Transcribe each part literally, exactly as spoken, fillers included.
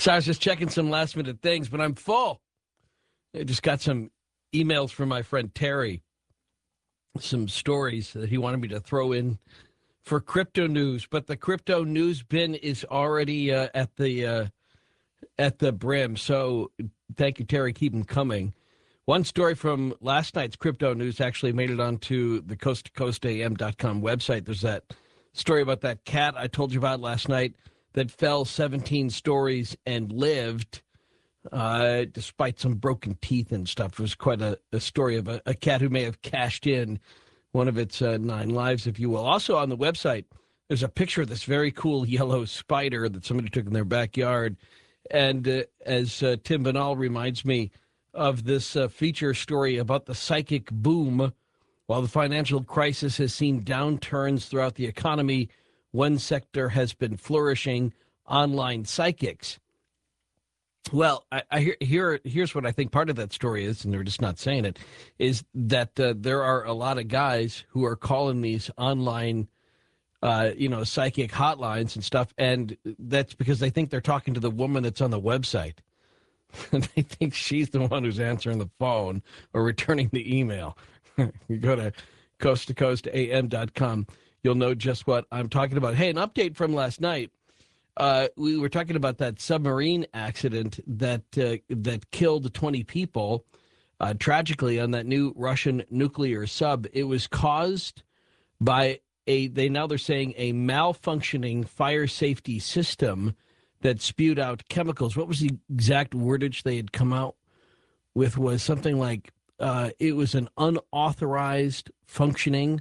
So I was just checking some last minute things, but I'm full. I just got some emails from my friend Terry, some stories that he wanted me to throw in for crypto news, but the crypto news bin is already uh, at the uh, at the brim. So thank you, Terry. Keep them coming. One story from last night's crypto news actually made it onto the coast to coast A M dot com website. There's that story about that cat I told you about last night that fell seventeen stories and lived, uh, despite some broken teeth and stuff. It was quite a, a story of a, a cat who may have cashed in one of its uh, nine lives, if you will. Also on the website, there's a picture of this very cool yellow spider that somebody took in their backyard. And uh, as uh, Tim Banal reminds me of this uh, feature story about the psychic boom, while the financial crisis has seen downturns throughout the economy, one sector has been flourishing: online psychics. Well, I, I hear, here, here's what I think part of that story is, and they're just not saying it, is that uh, there are a lot of guys who are calling these online, uh, you know, psychic hotlines and stuff, and that's because they think they're talking to the woman that's on the website. And they think she's the one who's answering the phone or returning the email. You go to coast to coast A M dot com. You'll know just what I'm talking about. Hey, an update from last night. Uh, we were talking about that submarine accident that uh, that killed twenty people, uh, tragically, on that new Russian nuclear sub. It was caused by a, they now they're saying, a malfunctioning fire safety system that spewed out chemicals. What was the exact wordage they had come out with? Was something like, uh, it was an unauthorized functioning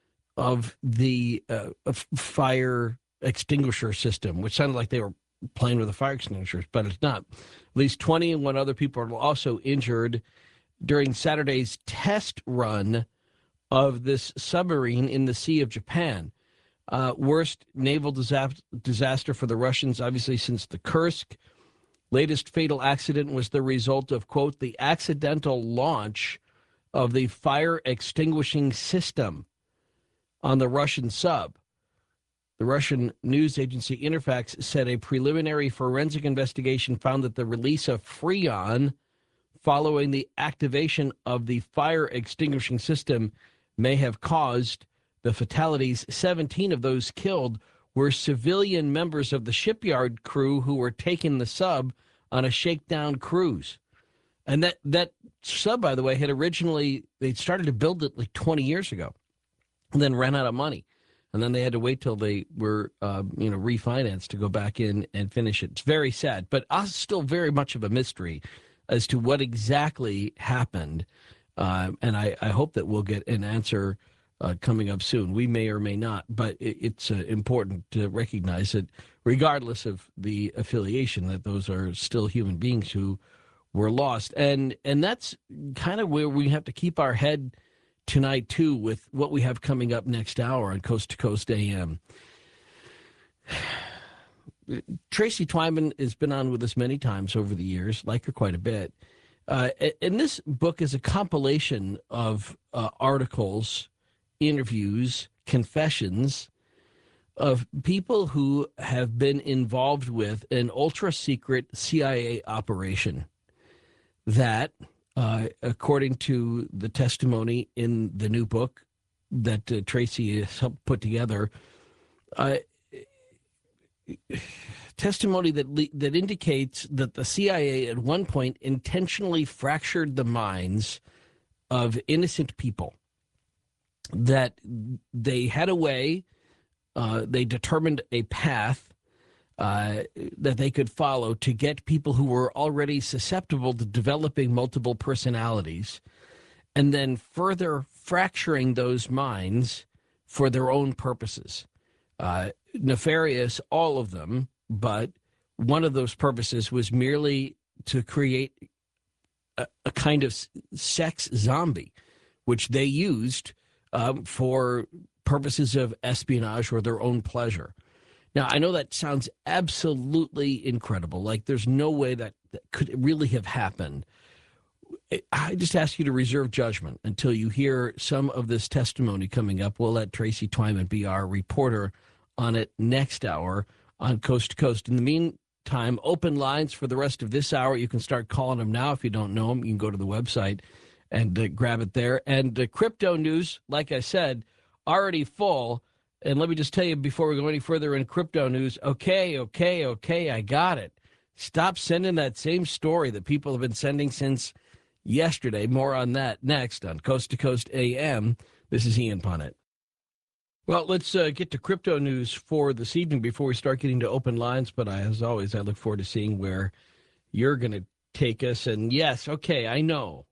of the uh, of fire extinguisher system, which sounded like they were playing with the fire extinguishers, but it's not. At least twenty and one other people are also injured during Saturday's test run of this submarine in the Sea of Japan. Uh, worst naval disaster, disaster for the Russians, obviously, since the Kursk. Latest fatal accident was the result of, quote, the accidental launch of the fire extinguishing system on the Russian sub. The Russian news agency Interfax said a preliminary forensic investigation found that the release of Freon following the activation of the fire extinguishing system may have caused the fatalities. seventeen of those killed were civilian members of the shipyard crew who were taking the sub on a shakedown cruise. And that, that sub, by the way, had originally, they started to build it like twenty years ago and then ran out of money. And then they had to wait till they were, uh, you know, refinanced to go back in and finish it. It's very sad, but uh, still very much of a mystery as to what exactly happened. Uh, and I, I hope that we'll get an answer uh, coming up soon. We may or may not, but it, it's uh, important to recognize that regardless of the affiliation, that those are still human beings who were lost. And, and that's kind of where we have to keep our head tonight, too, with what we have coming up next hour on Coast to Coast A M. Tracy Twyman has been on with us many times over the years, like her quite a bit. Uh, and this book is a compilation of uh, articles, interviews, confessions of people who have been involved with an ultra-secret C I A operation that, uh, according to the testimony in the new book that uh, Tracy has helped put together, uh, testimony that le- that indicates that the C I A at one point intentionally fractured the minds of innocent people, that they had a way, uh, they determined a path uh, that they could follow to get people who were already susceptible to developing multiple personalities, and then further fracturing those minds for their own purposes. Uh, nefarious, all of them, but one of those purposes was merely to create a, a kind of sex zombie, which they used um, for purposes of espionage or their own pleasure. Now, I know that sounds absolutely incredible. Like, there's no way that, that could really have happened. I just ask you to reserve judgment until you hear some of this testimony coming up. We'll let Tracy Twyman be our reporter on it next hour on Coast to Coast. In the mean, time. Open lines for the rest of this hour. You can start calling them now. If you don't know them, you can go to the website and uh, grab it there. And uh, crypto news, like I said, already full. And let me just tell you before we go any further in crypto news, okay, okay, okay, I got it. Stop sending that same story that people have been sending since yesterday. More on that next on Coast to Coast A M. This is Ian Punnett. Well, let's uh, get to crypto news for this evening before we start getting to open lines. But I, as always, I look forward to seeing where you're going to take us. And yes, okay, I know.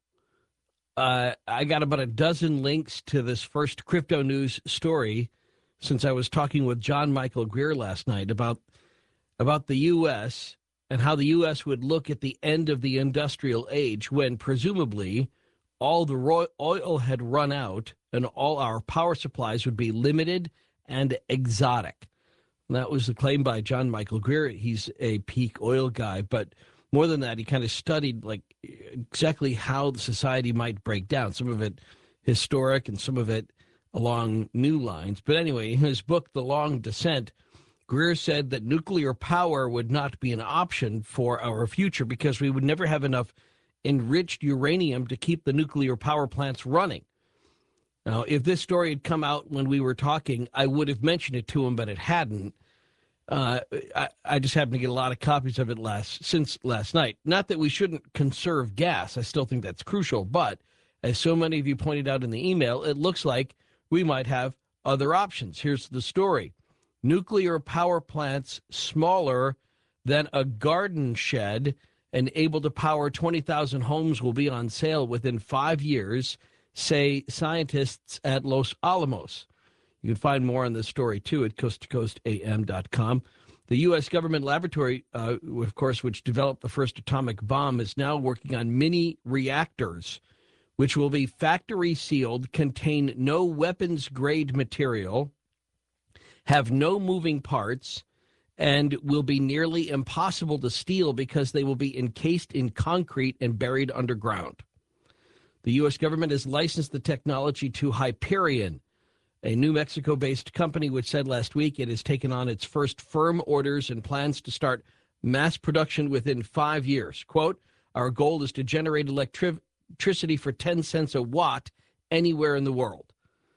Uh, I got about a dozen links to this first crypto news story since I was talking with John Michael Greer last night about about the U S and how the U S would look at the end of the industrial age when presumably all the ro- oil had run out and all our power supplies would be limited and exotic. And that was the claim by John Michael Greer. He's a peak oil guy, but more than that, he kind of studied like exactly how the society might break down, some of it historic and some of it along new lines. But anyway, in his book, The Long Descent, Greer said that nuclear power would not be an option for our future because we would never have enough enriched uranium to keep the nuclear power plants running. Now, if this story had come out when we were talking, I would have mentioned it to him, but it hadn't. Uh, I, I just happened to get a lot of copies of it last since last night. Not that we shouldn't conserve gas. I still think that's crucial. But as so many of you pointed out in the email, it looks like we might have other options. Here's the story. Nuclear power plants smaller than a garden shed and able to power twenty thousand homes will be on sale within five years, say scientists at Los Alamos. You can find more on this story, too, at coast to coast A M dot com. The U S government laboratory, uh, of course, which developed the first atomic bomb, is now working on mini reactors, which will be factory sealed, contain no weapons-grade material, have no moving parts, and will be nearly impossible to steal because they will be encased in concrete and buried underground. The U S government has licensed the technology to Hyperion, a New Mexico-based company which said last week it has taken on its first firm orders and plans to start mass production within five years. Quote, our goal is to generate electric- electricity for ten cents a watt anywhere in the world.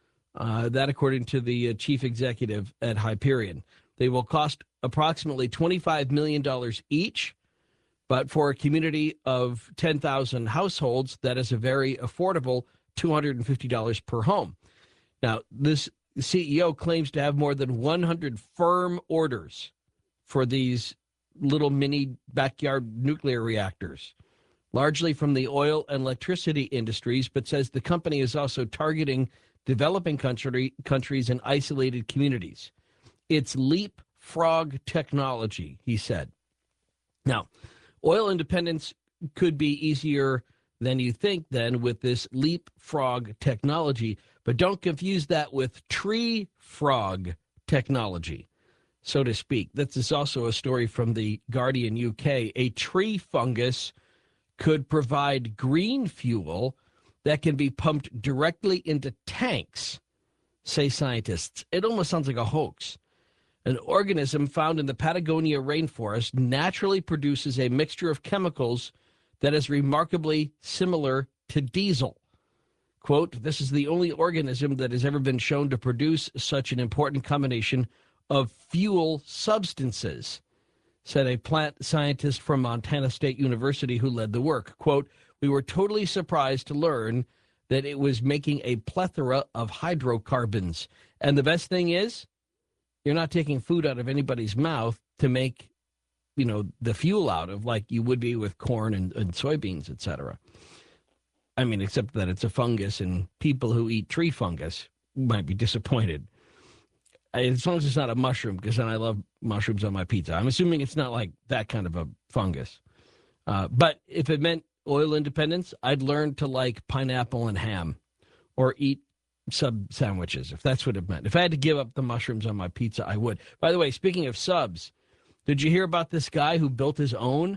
Uh, that according to the uh, chief executive at Hyperion. They will cost approximately twenty-five million dollars each, but for a community of ten thousand households, that is a very affordable two hundred fifty dollars per home. Now, this C E O claims to have more than one hundred firm orders for these little mini backyard nuclear reactors, largely from the oil and electricity industries, but says the company is also targeting developing country, countries and isolated communities. It's leapfrog technology, he said. Now, oil independence could be easier than you think then with this leapfrog technology, but don't confuse that with tree frog technology, so to speak. This is also a story from the Guardian U K. A tree fungus could provide green fuel that can be pumped directly into tanks, say scientists. It almost sounds like a hoax. An organism found in the Patagonia rainforest naturally produces a mixture of chemicals that is remarkably similar to diesel. Quote, this is the only organism that has ever been shown to produce such an important combination of fuel substances, said a plant scientist from Montana State University who led the work. Quote, we were totally surprised to learn that it was making a plethora of hydrocarbons. And the best thing is, you're not taking food out of anybody's mouth to make, you know, the fuel out of like you would be with corn and, and soybeans, et cetera. I mean, except that it's a fungus and people who eat tree fungus might be disappointed. As long as it's not a mushroom, because then I love mushrooms on my pizza. I'm assuming it's not like that kind of a fungus. Uh, but if it meant oil independence, I'd learn to like pineapple and ham or eat sub sandwiches, if that's what it meant. If I had to give up the mushrooms on my pizza, I would. By the way, speaking of subs, did you hear about this guy who built his own?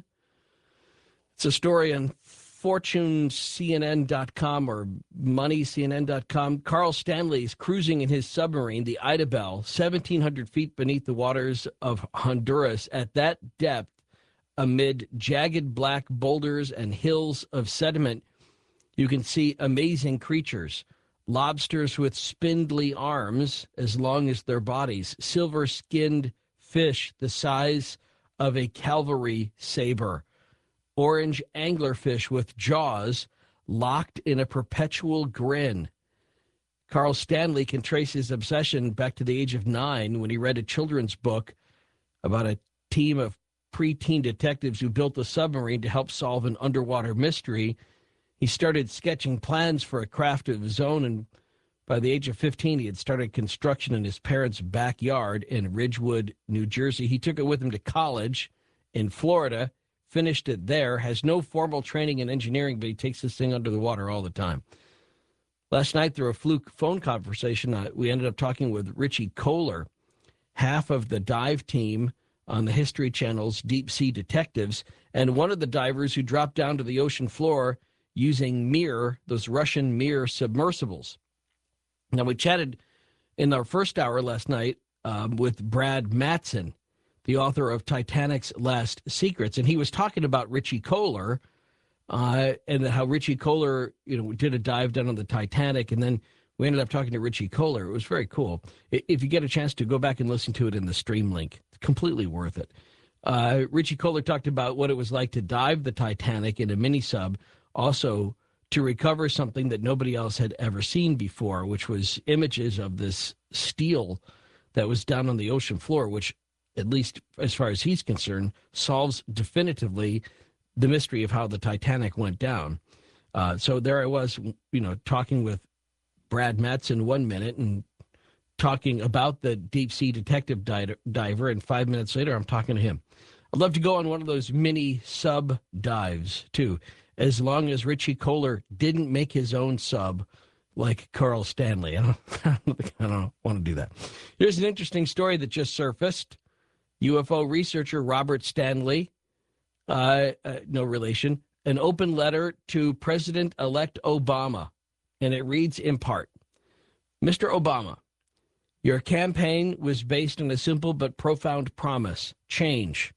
It's a story on Fortune C N N dot com or Money C N N dot com. Carl Stanley is cruising in his submarine, the Idabel, seventeen hundred feet beneath the waters of Honduras. At that depth, amid jagged black boulders and hills of sediment, you can see amazing creatures. Lobsters with spindly arms as long as their bodies, silver-skinned fish the size of a cavalry saber, orange anglerfish with jaws locked in a perpetual grin. Carl Stanley can trace his obsession back to the age of nine when he read a children's book about a team of preteen detectives who built a submarine to help solve an underwater mystery. He started sketching plans for a craft of his own, and by the age of fifteen, he had started construction in his parents' backyard in Ridgewood, New Jersey. He took it with him to college in Florida, finished it there, has no formal training in engineering, but he takes this thing under the water all the time. Last night, through a fluke phone conversation, uh, we ended up talking with Richie Kohler, half of the dive team on the History Channel's Deep Sea Detectives, and one of the divers who dropped down to the ocean floor using Mir, those Russian Mir submersibles. Now, we chatted in our first hour last night um, with Brad Matson, the author of Titanic's Last Secrets, and he was talking about Richie Kohler, Uh, and how Richie Kohler, you know, did a dive down on the Titanic, and then we ended up talking to Richie Kohler. It was very cool. If you get a chance to go back and listen to it in the stream link, it's completely worth it. Uh, Richie Kohler talked about what it was like to dive the Titanic in a mini sub, also to recover something that nobody else had ever seen before, which was images of this steel that was down on the ocean floor, which, at least as far as he's concerned, solves definitively the mystery of how the Titanic went down. Uh, so there I was, you know, talking with Brad Matson one minute and talking about the deep sea detective di- diver, and five minutes later I'm talking to him. I'd love to go on one of those mini sub dives too, as long as Richie Kohler didn't make his own sub like Carl Stanley. I don't, I don't, think, I don't want to do that. Here's an interesting story that just surfaced. U F O researcher Robert Stanley, Uh, uh, no relation, an open letter to President-elect Obama, and it reads in part, Mister Obama, your campaign was based on a simple but profound promise, change.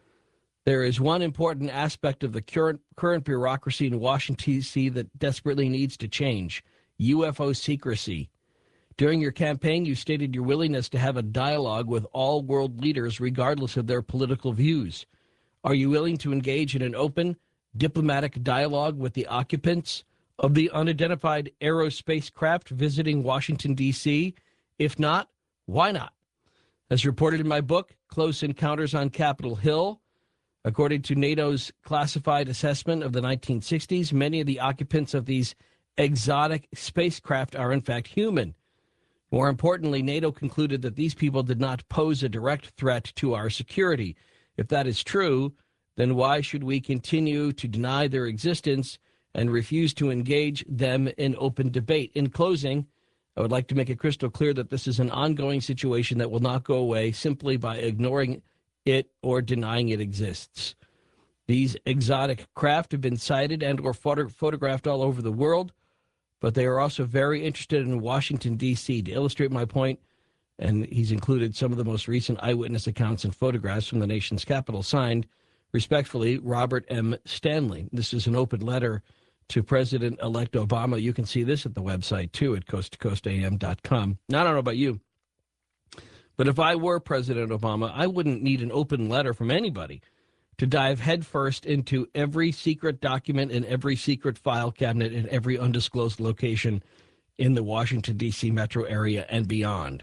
There is one important aspect of the current, current bureaucracy in Washington, D C that desperately needs to change, U F O secrecy. During your campaign, you stated your willingness to have a dialogue with all world leaders regardless of their political views. Are you willing to engage in an open, diplomatic dialogue with the occupants of the unidentified aerospace craft visiting Washington, D C? If not, why not? As reported in my book, Close Encounters on Capitol Hill, according to NATO's classified assessment of the nineteen sixties, many of the occupants of these exotic spacecraft are in fact human. More importantly, NATO concluded that these people did not pose a direct threat to our security. If that is true, then why should we continue to deny their existence and refuse to engage them in open debate? In closing, I would like to make it crystal clear that this is an ongoing situation that will not go away simply by ignoring it or denying it exists. These exotic craft have been sighted and or photo- photographed all over the world, but they are also very interested in Washington, D C. To illustrate my point, and he's included some of the most recent eyewitness accounts and photographs from the nation's capital, signed, respectfully, Robert M. Stanley. This is an open letter to President-elect Obama. You can see this at the website, too, at coast to coast a m dot com. Now, I don't know about you, but if I were President Obama, I wouldn't need an open letter from anybody to dive headfirst into every secret document and every secret file cabinet in every undisclosed location in the Washington, D C metro area and beyond.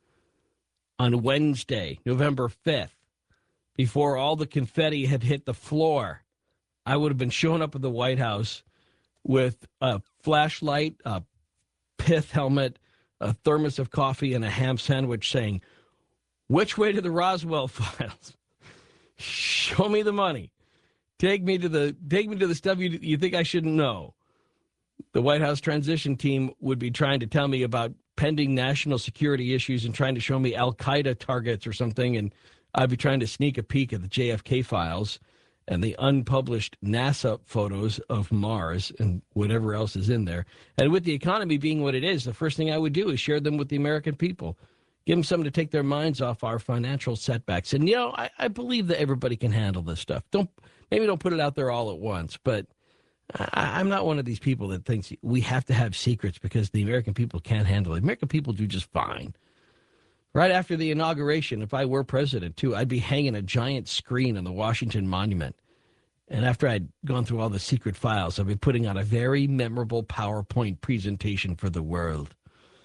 On Wednesday, November fifth, before all the confetti had hit the floor, I would have been showing up at the White House with a flashlight, a pith helmet, a thermos of coffee, and a ham sandwich saying, which way to the Roswell files? Show me the money. Take me to the take me to the stuff you, you think I shouldn't know. The White House transition team would be trying to tell me about pending national security issues and trying to show me Al-Qaeda targets or something, and I'd be trying to sneak a peek at the J F K files and the unpublished NASA photos of Mars and whatever else is in there. And with the economy being what it is, the first thing I would do is share them with the American people. Give them something to take their minds off our financial setbacks. And, you know, I, I believe that everybody can handle this stuff. Don't Maybe don't put it out there all at once, but I, I'm not one of these people that thinks we have to have secrets because the American people can't handle it. American people do just fine. Right after the inauguration, if I were president, too, I'd be hanging a giant screen on the Washington Monument. And after I'd gone through all the secret files, I'd be putting on a very memorable PowerPoint presentation for the world.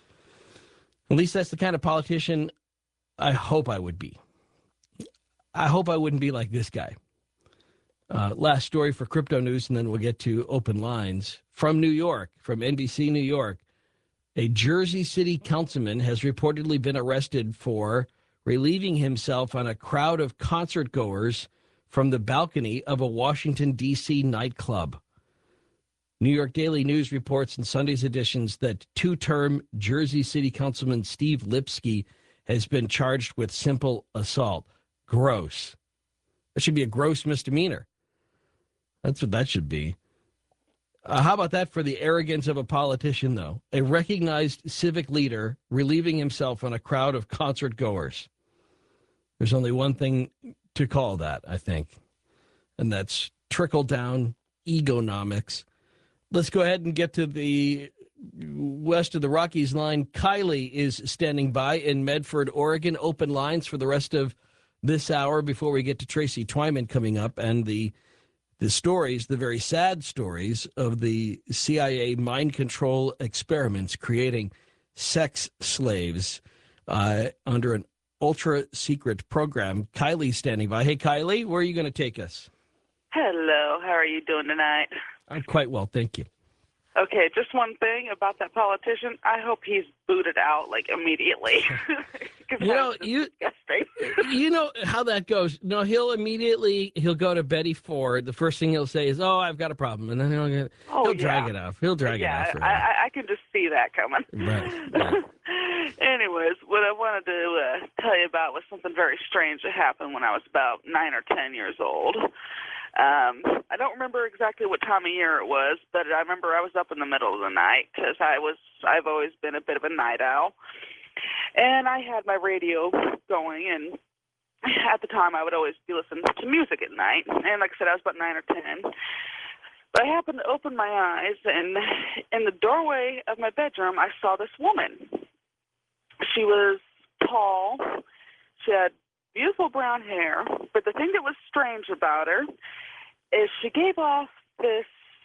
At least that's the kind of politician I hope I would be. I hope I wouldn't be like this guy. Uh, last story for crypto news, and then we'll get to open lines. From New York, from N B C New York, a Jersey City councilman has reportedly been arrested for relieving himself on a crowd of concert goers from the balcony of a Washington, D C nightclub. New York Daily News reports in Sunday's editions that two-term Jersey City councilman Steve Lipsky has been charged with simple assault. Gross. That should be a gross misdemeanor. That's what that should be. Uh, how about that for the arrogance of a politician, though? A recognized civic leader relieving himself on a crowd of concert goers. There's only one thing to call that, I think, and that's trickle-down egonomics. Let's go ahead and get to the west of the Rockies line. Kylie is standing by in Medford, Oregon. Open lines for the rest of this hour before we get to Tracy Twyman coming up and the the stories, the very sad stories of the C I A mind control experiments creating sex slaves uh, under an ultra secret program. Kylie's standing by. Hey, Kylie, where are you going to take us? Hello. How are you doing tonight? I'm quite well, thank you. Okay, just one thing about that politician. I hope he's booted out, like, immediately. You know, you, you know how that goes. No, he'll immediately, he'll go to Betty Ford. The first thing he'll say is, oh, I've got a problem. And then he'll, get, oh, he'll yeah. drag it off. He'll drag yeah, it off. For I, I, I can just see that coming. Right. right. Anyways, what I wanted to uh, tell you about was something very strange that happened when I was about nine or ten years old. Um, I don't remember exactly what time of year it was, but I remember I was up in the middle of the night because I was, I've always been a bit of a night owl. And I had my radio going, and at the time I would always be listening to music at night. And like I said, I was about nine or ten. But I happened to open my eyes, and in the doorway of my bedroom, I saw this woman. She was tall. She had beautiful brown hair. But the thing that was strange about her is she gave off this,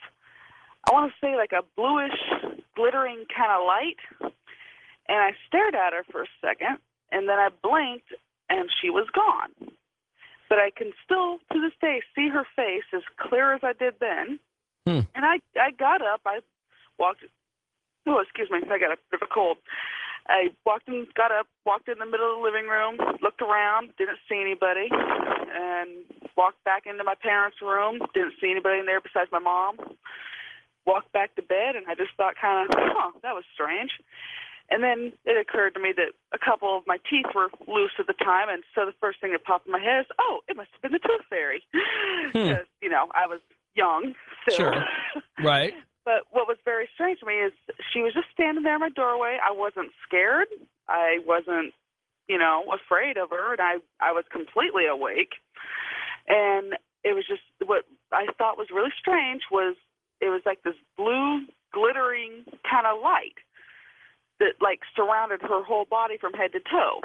I want to say like a bluish, glittering kind of light. And I stared at her for a second, and then I blinked, and she was gone. But I can still, to this day, see her face as clear as I did then. Hmm. And I, I got up. I walked. Oh, excuse me. I got a bit of a cold. I walked and got up, walked in the middle of the living room, looked around, didn't see anybody, and walked back into my parents' room, didn't see anybody in there besides my mom. Walked back to bed, and I just thought kind of, huh, that was strange. And then it occurred to me that a couple of my teeth were loose at the time, and so the first thing that popped in my head is, oh, it must have been the tooth fairy. Because, hmm. you know, I was young. So. Sure. Right. But what was very strange to me is she was just standing there in my doorway. I wasn't scared. I wasn't, you know, afraid of her, and I, I was completely awake. And it was just what I thought was really strange was it was like this blue, glittering kind of light that, like, surrounded her whole body from head to toe.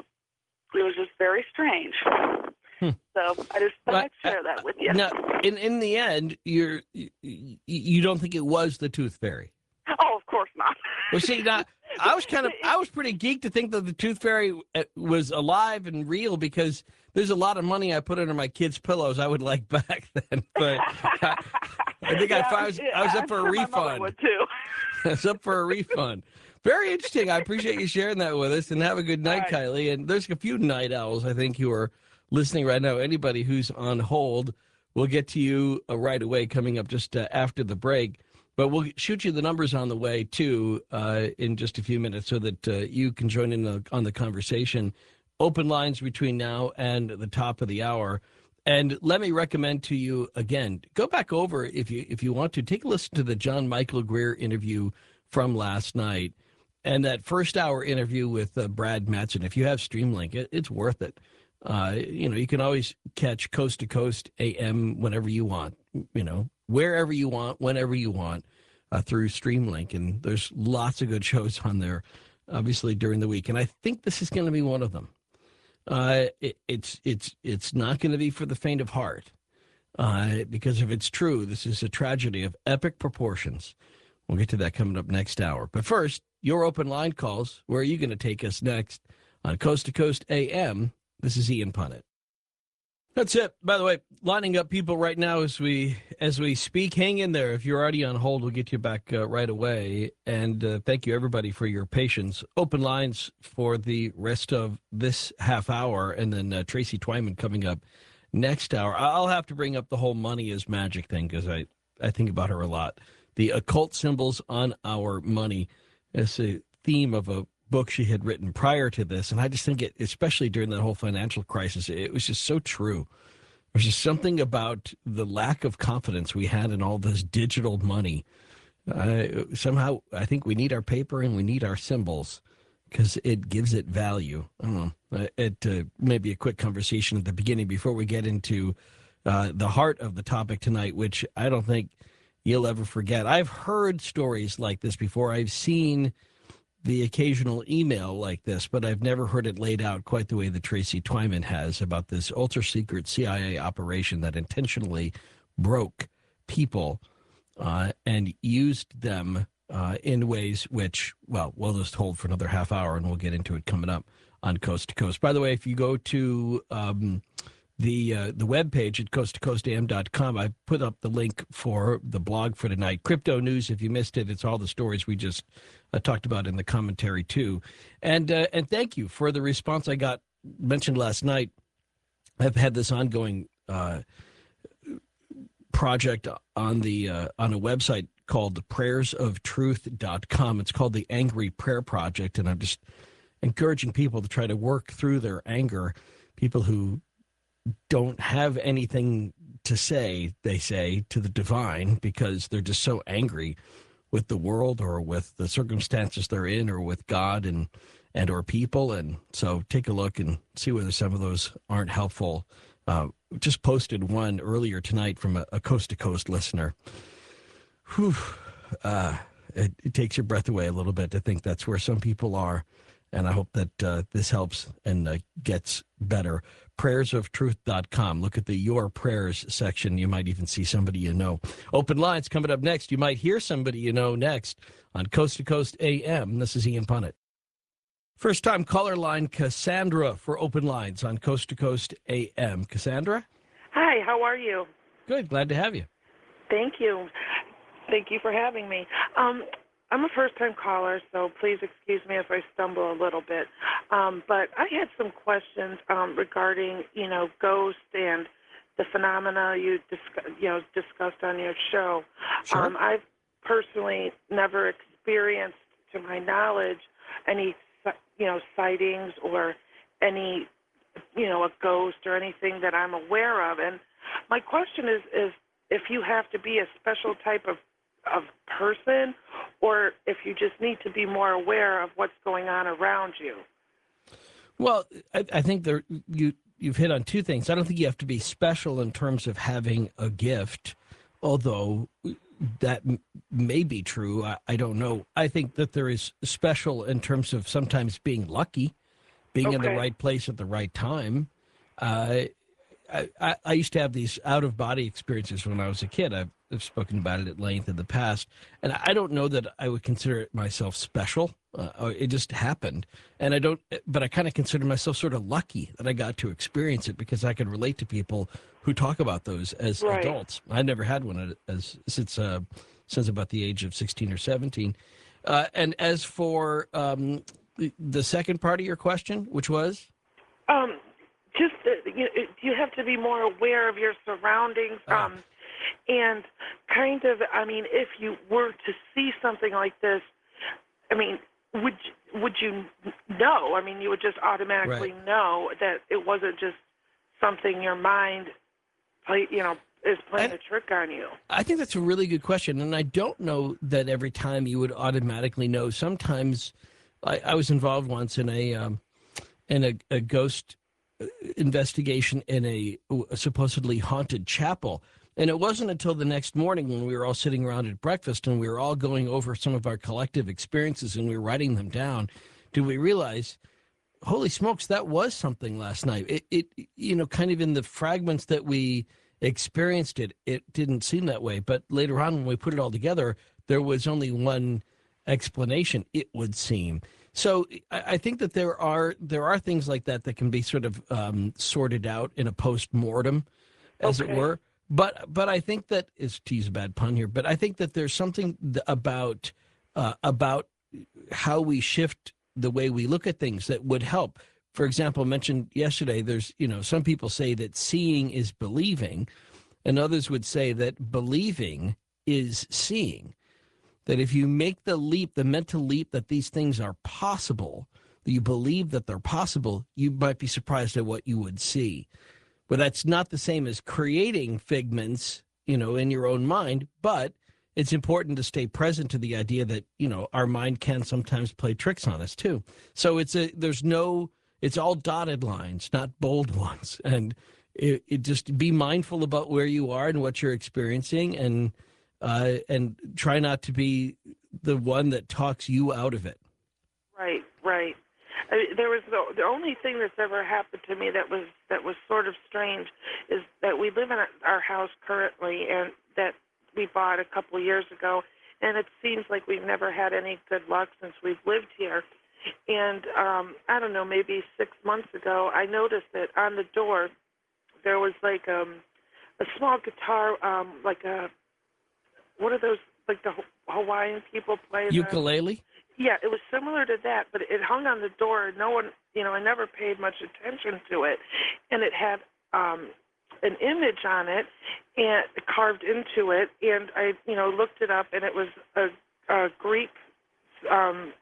It was just very strange. Hmm. So I just thought I'd share that with you. Now, in, in the end, you're, you, you don't think it was the tooth fairy? Oh, of course not. Well, see, now, I was kind of, I was pretty geeked to think that the tooth fairy was alive and real because there's a lot of money I put under my kids' pillows I would like back then. But I, I think yeah, I, I, was, yeah, I was up I'm for sure a refund. My mother would too. I was up for a refund. Very interesting. I appreciate you sharing that with us, and have a good night, right. Kylie. And there's a few night owls, I think, who are listening right now. Anybody who's on hold, we'll get to you uh, right away coming up just uh, after the break. But we'll shoot you the numbers on the way, too, uh, in just a few minutes so that uh, you can join in the, on the conversation. Open lines between now and the top of the hour. And let me recommend to you, again, go back over, if you if you want to, take a listen to the John Michael Greer interview from last night. And that first hour interview with uh, Brad Metzen, if you have Streamlink, it, it's worth it. Uh, you know, you can always catch Coast to Coast A M whenever you want, you know, wherever you want, whenever you want uh, through Streamlink. And there's lots of good shows on there, obviously, during the week. And I think this is going to be one of them. Uh, it, it's it's it's not going to be for the faint of heart, uh, because if it's true, this is a tragedy of epic proportions. We'll get to that coming up next hour. But first, your open line calls. Where are you going to take us next on Coast to Coast A M? This is Ian Punnett. That's it. By the way, lining up people right now as we as we speak. Hang in there. If you're already on hold, we'll get you back uh, right away. And uh, thank you, everybody, for your patience. Open lines for the rest of this half hour, and then uh, Tracy Twyman coming up next hour. I'll have to bring up the whole money is magic thing because I, I think about her a lot. The occult symbols on our money is a theme of a book she had written prior to this. And I just think it, especially during that whole financial crisis, it was just so true. There's just something about the lack of confidence we had in all this digital money. Uh, somehow, I think we need our paper and we need our symbols because it gives it value. I don't know. It uh, maybe a quick conversation at the beginning before we get into uh, the heart of the topic tonight, which I don't think you'll ever forget. I've heard stories like this before. I've seen the occasional email like this, but I've never heard it laid out quite the way that Tracy Twyman has about this ultra-secret C I A operation that intentionally broke people uh, and used them uh, in ways which, well, we'll just hold for another half hour and we'll get into it coming up on Coast to Coast. By the way, if you go to um, the uh, the webpage at coast to coast a m dot com, I put up the link for the blog for tonight. Crypto news, if you missed it, it's all the stories we just uh, talked about in the commentary too. And uh, and thank you for the response I got mentioned last night. I've had this ongoing uh, project on the uh, on a website called prayers of truth dot com. It's called the Angry Prayer Project, and I'm just encouraging people to try to work through their anger. People who don't have anything to say, they say, to the divine because they're just so angry with the world or with the circumstances they're in or with God and and or people. And so take a look and see whether some of those aren't helpful. Uh, just posted one earlier tonight from a, a coast-to-coast listener. Whew, uh, it, it takes your breath away a little bit to think that's where some people are. And I hope that uh, this helps and uh, gets better. prayers of truth dot com. Look at the Your Prayers section. You might even see somebody you know. Open lines coming up next. You might hear somebody you know next on Coast to Coast A M. This is Ian Punnett. First time caller line, Cassandra, for Open Lines on Coast to Coast A M. Cassandra? Hi, how are you? Good. Glad to have you. Thank you. Thank you for having me. Um, I'm a first-time caller, so please excuse me if I stumble a little bit. Um, but I had some questions um, regarding, you know, ghosts and the phenomena you discuss, you know, discussed on your show. Sure. Um, I've personally never experienced, to my knowledge, any, you know, sightings or any, you know, a ghost or anything that I'm aware of. And my question is, is if you have to be a special type of of person, or if you just need to be more aware of what's going on around you. Well, I, I think there you you've hit on two things. I don't think you have to be special in terms of having a gift, although that m- may be true. I, I don't know. I think that there is special in terms of sometimes being lucky, being Okay. in the right place at the right time. Uh, I, I, I used to have these out-of-body experiences when I was a kid. I've, I've spoken about it at length in the past. And I don't know that I would consider myself special. Uh, it just happened. And I don't, but I kind of consider myself sort of lucky that I got to experience it because I could relate to people who talk about those as Right. adults. I never had one as since, uh, since about the age of sixteen or seventeen. Uh, and as for um, the, the second part of your question, which was? Um, just uh, you, you have to be more aware of your surroundings, Ah. um, and kind of. I mean, if you were to see something like this, I mean, would would you know? I mean, you would just automatically Right. know that it wasn't just something your mind, play, you know, is playing I- a trick on you? I think that's a really good question, and I don't know that every time you would automatically know. Sometimes, I, I was involved once in a um, in a, a ghost investigation in a, a supposedly haunted chapel, and it wasn't until the next morning when we were all sitting around at breakfast and we were all going over some of our collective experiences and we were writing them down, did we realize, holy smokes, that was something last night. It, it you know, kind of in the fragments that we experienced it, it didn't seem that way. But later on, when we put it all together, there was only one explanation, it would seem. So I, I think that there are there are things like that that can be sort of um, sorted out in a post-mortem, as Okay. it were. But but I think that is, to use a bad pun here, but I think that there's something th- about uh, about how we shift the way we look at things that would help. For example, mentioned yesterday, there's, you know, some people say that seeing is believing, and others would say that believing is seeing. That if you make the leap, the mental leap that these things are possible, that you believe that they're possible, you might be surprised at what you would see. But that's not the same as creating figments, you know, in your own mind, but it's important to stay present to the idea that, you know, our mind can sometimes play tricks on us too. So it's a, there's no, it's all dotted lines, not bold ones. And it, it just be mindful about where you are and what you're experiencing, and, uh, and try not to be the one that talks you out of it. Right, right. I, there was the, the only thing that's ever happened to me that was that was sort of strange is that we live in our, our house currently, and that we bought a couple of years ago, and it seems like we've never had any good luck since we've lived here. And um, I don't know, maybe six months ago, I noticed that on the door there was like um, a small guitar, um, like a, what are those, like the Hawaiian people play? the- Ukulele? Yeah, it was similar to that, but it hung on the door, and no one, you know, I never paid much attention to it. And it had um, an image on it and carved into it, and I, you know, looked it up, and it was a, a Greek um,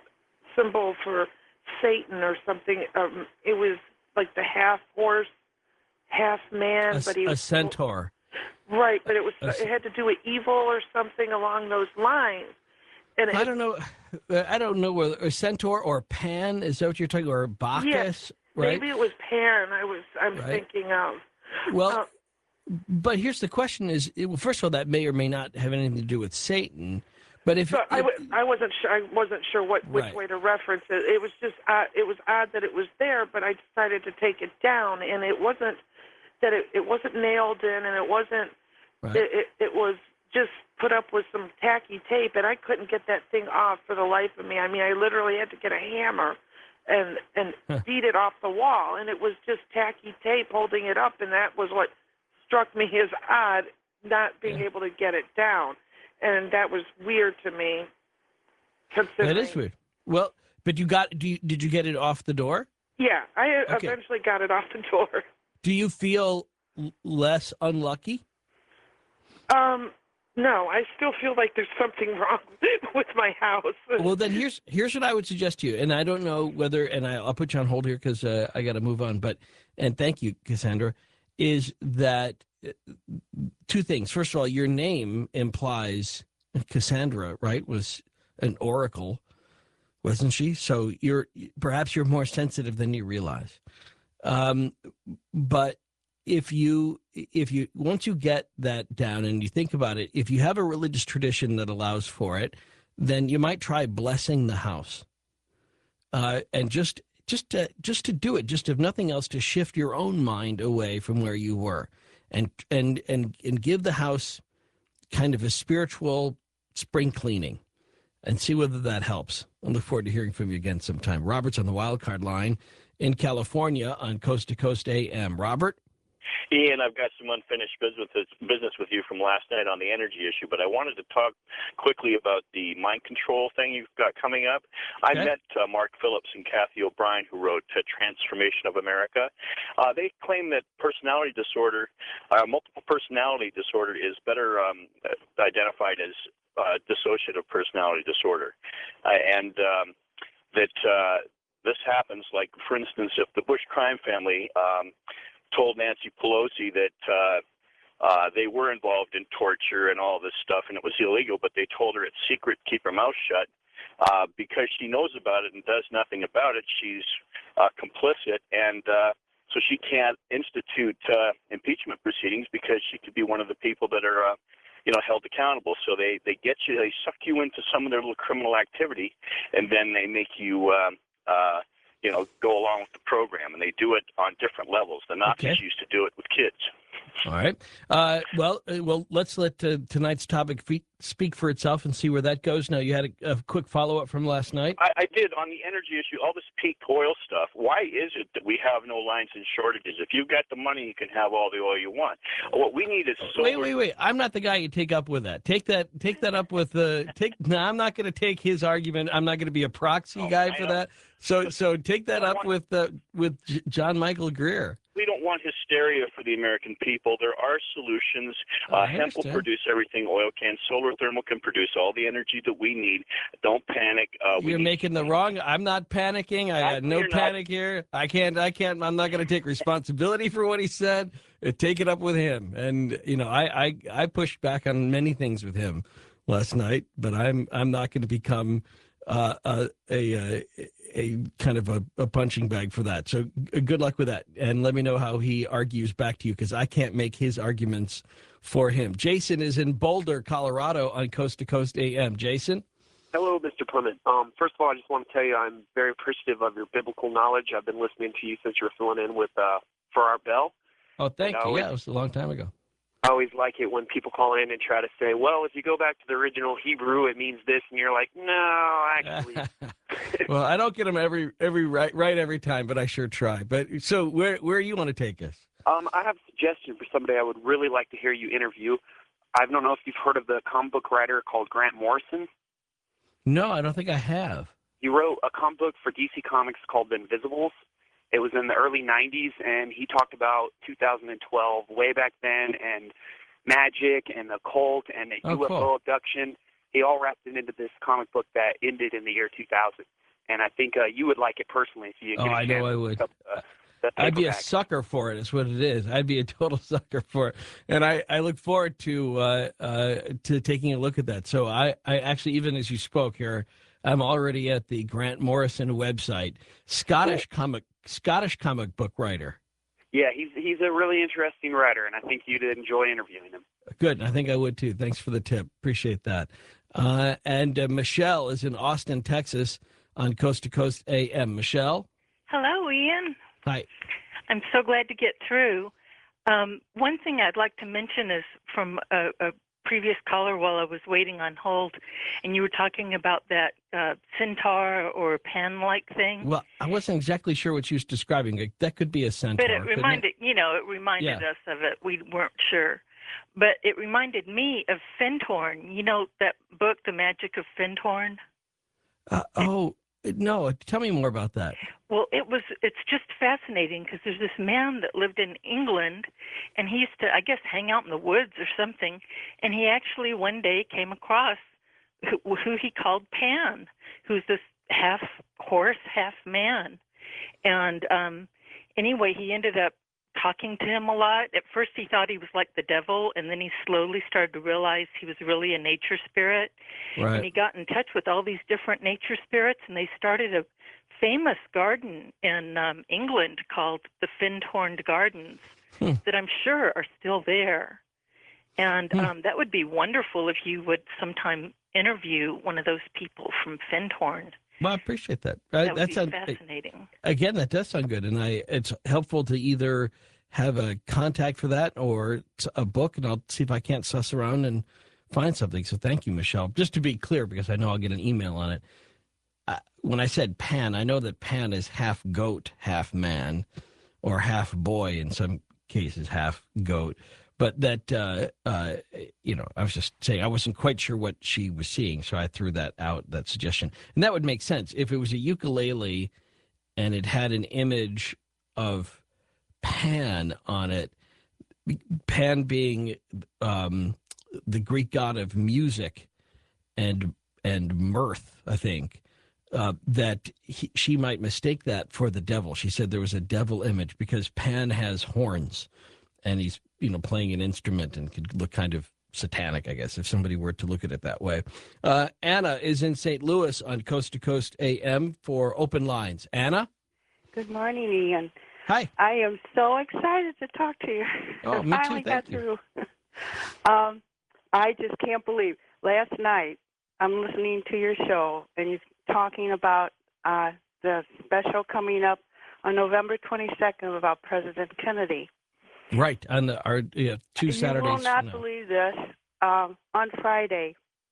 symbol for Satan or something. Um, it was like the half horse, half man, A, but he a was centaur. right. But it was A- it had to do with evil or something along those lines. And it I had, don't know. I don't know whether a centaur or Pan, is that what you're talking, or Bacchus, right? maybe it was Pan. I was I'm Right. thinking of. Well, Uh, but here's the question: is it, well, first of all, that may or may not have anything to do with Satan. But if, So I, if w- I wasn't sure. I wasn't sure what which Right. way to reference it. It was just odd, it was odd that it was there, but I decided to take it down, and it wasn't that it, it wasn't nailed in, and it wasn't. right, It, it it was just put up with some tacky tape, and I couldn't get that thing off for the life of me. I mean, I literally had to get a hammer and and Huh. beat it off the wall, and it was just tacky tape holding it up, and that was what struck me as odd, not being Yeah. able to get it down. And that was weird to me. Considering, that is weird. Well, but you got? Do you, did you get it off the door? Yeah, I Okay. eventually got it off the door. Do you feel l- less unlucky? Um, no, I still feel like there's something wrong with my house. Well, then here's here's what I would suggest to you, and I don't know whether, and I, I'll put you on hold here because uh, I got to move on. But and thank you, Cassandra. Is that uh, two things? First of all, your name implies Cassandra, right? Was an oracle, wasn't she? So you're perhaps you're more sensitive than you realize. Um, but if you if you once you get that down and you think about it, if you have a religious tradition that allows for it, then you might try blessing the house, uh, and just just to just to do it, just if nothing else, to shift your own mind away from where you were, and and and and give the house kind of a spiritual spring cleaning, and see whether that helps. I look forward to hearing from you again sometime. Robert's on the wild card line in California on Coast to Coast A M. Robert. Ian, I've got some unfinished business business with you from last night on the energy issue, but I wanted to talk quickly about the mind control thing you've got coming up. Okay. I met uh, Mark Phillips and Kathy O'Brien, who wrote uh, Transformation of America. Uh, they claim that personality disorder, uh, multiple personality disorder, is better um, identified as uh, dissociative personality disorder, uh, and um, that uh, this happens, like, for instance, if the Bush crime family um, told Nancy Pelosi that uh, uh, they were involved in torture and all this stuff, and it was illegal, but they told her it's secret, keep her mouth shut. Uh, because she knows about it and does nothing about it, she's uh, complicit, and uh, so she can't institute uh, impeachment proceedings because she could be one of the people that are, uh, you know, held accountable. So they, they get you, they suck you into some of their little criminal activity, and then they make you, um, uh, you know, go along with the program, and they do it on different levels. The Nazis Okay. used to do it with kids. All right. Uh, well, uh, well, let's let uh, tonight's topic fe- speak for itself and see where that goes. Now, you had a, a quick follow-up from last night. I, I did on the energy issue, all this peak oil stuff. Why is it that we have no lines and shortages? If you've got the money, you can have all the oil you want. What we need is solar. Wait, wait, wait! I'm not the guy you take up with that. Take that, take that up with the. Take. No, I'm not going to take his argument. I'm not going to be a proxy Oh, guy I for know. that. So, so take that I up want- with uh, with J- John Michael Greer. We don't want hysteria for the American people. There are solutions. I Uh, hemp will understand. produce everything oil can. Solar thermal can produce all the energy that we need. Don't panic. Uh, we You're need- making the wrong. I'm not panicking. I I got know no you're not. panic here. I can't. I can't. I'm not going to take responsibility for what he said. Uh, Take it up with him. And you know, I I I pushed back on many things with him last night, but I'm I'm not going to become uh, a a a kind of a, a punching bag for that. So g- good luck with that, and let me know how he argues back to you, because I can't make his arguments for him. Jason is in Boulder, Colorado, on Coast to Coast A M. Jason. Hello, Mister Clement. Um, first of all, I just want to tell you I'm very appreciative of your biblical knowledge. I've been listening to you since you were filling in with uh, for our bell. Oh, thank And I you. always- Yeah, it was a long time ago. I always like it when people call in and try to say, well, if you go back to the original Hebrew, it means this. And you're like, no, actually. Well, I don't get them every every right right every time, but I sure try. But so where where you want to take us? um, I have a suggestion for somebody I would really like to hear you interview. I don't know if you've heard of the comic book writer called Grant Morrison. No, I don't think I have. He wrote a comic book for D C Comics called The Invisibles. It was in the early nineties, and he talked about two thousand twelve, way back then, and magic and the cult and the Oh, U F O cool. abduction. He all wrapped it into this comic book that ended in the year two thousand. And I think uh, you would like it personally if you Oh, get a I know chance I to would. pick up, uh, the I'd be a paperback. sucker for it. Is what it is. I'd be a total sucker for it, and I, I look forward to uh, uh, to taking a look at that. So I, I actually, even as you spoke here, I'm already at the Grant Morrison website. Scottish comic Scottish comic book writer. Yeah, he's he's a really interesting writer, and I think you'd enjoy interviewing him. Good. I think I would too. Thanks for the tip. Appreciate that. Uh, and uh, Michelle is in Austin, Texas, on Coast to Coast A M. Michelle, Hello, Ian. hi. I'm so glad to get through. Um, one thing I'd like to mention is from a, a previous caller while I was waiting on hold, and you were talking about that uh, centaur or pan-like thing. Well, I wasn't exactly sure what she was describing. Like, that could be a centaur. But it couldn't reminded, you know, it reminded Yeah. us of it. We weren't sure. But it reminded me of Fentorn. You know that book, The Magic of Fentorn? Uh, oh, no. Tell me more about that. Well, it was. It's just fascinating because there's this man that lived in England, and he used to, I guess, hang out in the woods or something. And he actually one day came across who, who he called Pan, who's this half horse, half man. And um, anyway, he ended up talking to him a lot. At first, he thought he was like the devil, and then he slowly started to realize he was really a nature spirit. And he Right. got in touch with all these different nature spirits, and they started a famous garden in um, England called the Findhorn Gardens Hmm. that I'm sure are still there. And Hmm. um, that would be wonderful if you would sometime interview one of those people from Findhorn. Well, I appreciate that. Uh, That would that be sounds, fascinating. again, that does sound good. And I, it's helpful to either have a contact for that or t- a book, and I'll see if I can't suss around and find something. So thank you, Michelle. Just to be clear, because I know I'll get an email on it. Uh, when I said Pan, I know that Pan is half goat, half man, or half boy in some cases, half goat. But that, uh, uh, you know, I was just saying I wasn't quite sure what she was seeing, so I threw that out, that suggestion. And that would make sense. If it was a ukulele and it had an image of Pan on it, Pan being um, the Greek god of music and and mirth, I think, uh, that he, she might mistake that for the devil. She said there was a devil image because Pan has horns, and he's you know, playing an instrument and could look kind of satanic, I guess, if somebody were to look at it that way. Uh, Anna is in Saint Louis on Coast to Coast A M for Open Lines. Anna? Good morning, Ian. Hi. I am so excited to talk to you. Oh, I me too. finally Thank got you. through. um, I just can't believe. Last night, I'm listening to your show, and you're talking about uh, the special coming up on November twenty-second about President Kennedy. Right, on the, our yeah, two Saturdays. You will not no. believe this. Um, on Friday,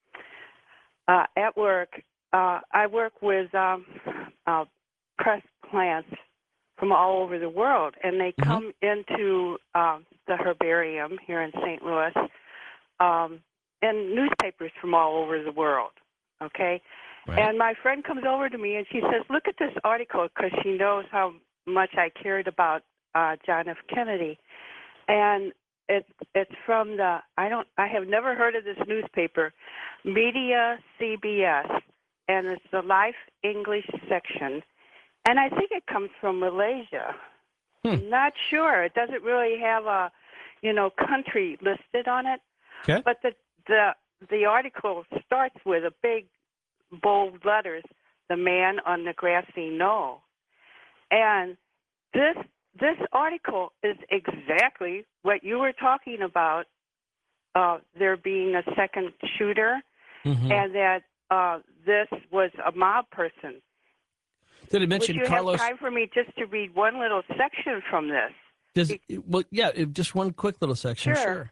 uh, at work, uh, I work with um, uh, press plants from all over the world, and they Mhm. come into um, the herbarium here in Saint Louis, um, and newspapers from all over the world, okay? Right. And my friend comes over to me, and she says, look at this article, because she knows how much I cared about uh, John F. Kennedy. And it, it's from the, I don't, I have never heard of this newspaper, Media C B S, and it's the Life English section. And I think it comes from Malaysia. Hmm. Not sure. It doesn't really have a, you know, country listed on it. Okay. But the the the article starts with a big bold letters, "The man on the grassy knoll," and this this article is exactly what you were talking about. Uh, there being a second shooter, Mhm. and that uh, this was a mob person. Did it mention Would you Carlos? have time for me just to read one little section from this? Does, well, yeah, it- just one quick little section. Sure. Sure.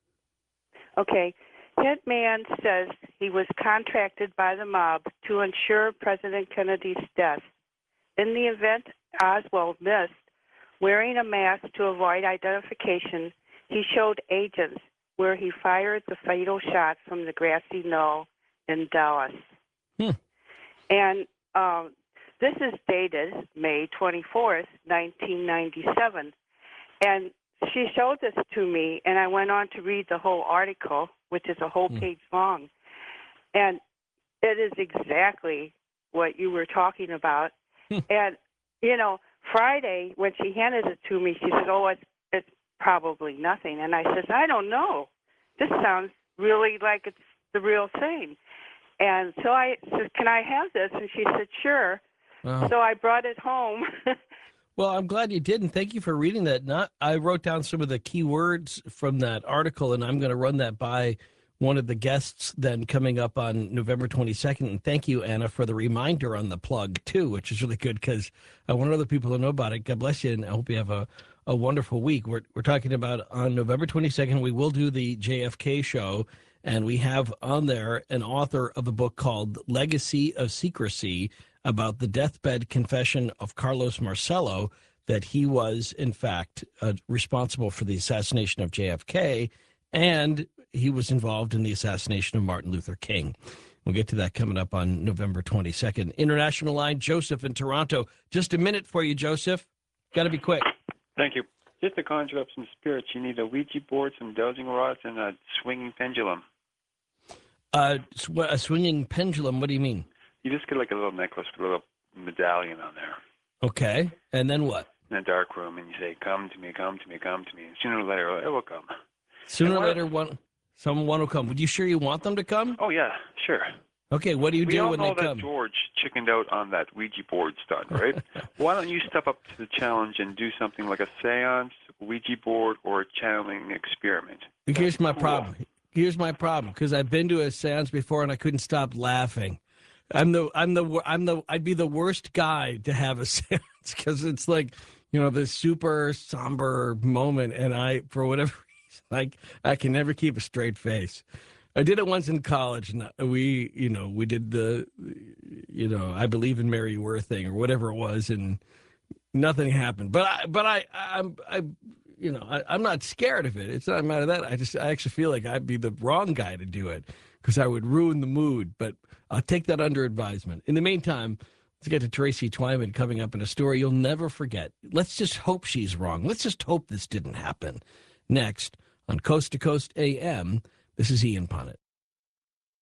Okay. Hitman says he was contracted by the mob to ensure President Kennedy's death. In the event Oswald missed, wearing a mask to avoid identification, he showed agents where he fired the fatal shot from the grassy knoll in Dallas. Hmm. And um, this is dated May twenty-fourth, nineteen ninety-seven. And she showed this to me, and I went on to read the whole article, which is a whole Hmm. page long. And it is exactly what you were talking about. Hmm. And, you know, Friday, when she handed it to me, she said, oh, it's, it's probably nothing. And I said, I don't know. This sounds really like it's the real thing. And so I said, can I have this? And she said, sure. Wow. So I brought it home. Well, I'm glad you did, and thank you for reading that. Not, I wrote down some of the key words from that article, and I'm going to run that by one of the guests then coming up on November twenty-second. And thank you, Anna, for the reminder on the plug, too, which is really good because I want other people to know about it. God bless you, and I hope you have a, a wonderful week. We're, we're talking about on November twenty-second, we will do the J F K show, and we have on there an author of a book called Legacy of Secrecy, about the deathbed confession of Carlos Marcello, that he was, in fact, uh, responsible for the assassination of J F K, and he was involved in the assassination of Martin Luther King. We'll get to that coming up on November twenty-second. International line, Joseph in Toronto. Just a minute for you, Joseph. Got to be quick. Thank you. Just to conjure up some spirits, you need a Ouija board, some dowsing rods, and a swinging pendulum. Uh, sw- a swinging pendulum, what do you mean? You just get like a little necklace with a little medallion on there Okay, and then what? in a dark room, and you say, come to me, come to me, come to me. And sooner or later, it will come. Sooner or And what- later, one, someone will come. Would you sure you want them to come? Oh, yeah, sure. Okay, what do you we do all when know they that come? George chickened out on that Ouija board stunt, right? Why don't you step up to the challenge and do something like a seance, Ouija board, or a channeling experiment? Here's my Cool. problem. Here's my problem because I've been to a seance before and I couldn't stop laughing. I'm the I'm the I'm the I'd be the worst guy to have a seance because it's like, you know, this super somber moment, and I, for whatever reason, I I can never keep a straight face. I did it once in college, and we, you know, we did the, you know, I believe in Mary Were thing or whatever it was, and nothing happened. But I, but I, I'm, I, you know, I, I'm not scared of it. It's not a matter of that. I just, I actually feel like I'd be the wrong guy to do it because I would ruin the mood. But I'll take that under advisement. In the meantime, let's get to Tracy Twyman coming up in a story you'll never forget. Let's just hope she's wrong. Let's just hope this didn't happen. Next on Coast to Coast A M, this is Ian Punnett.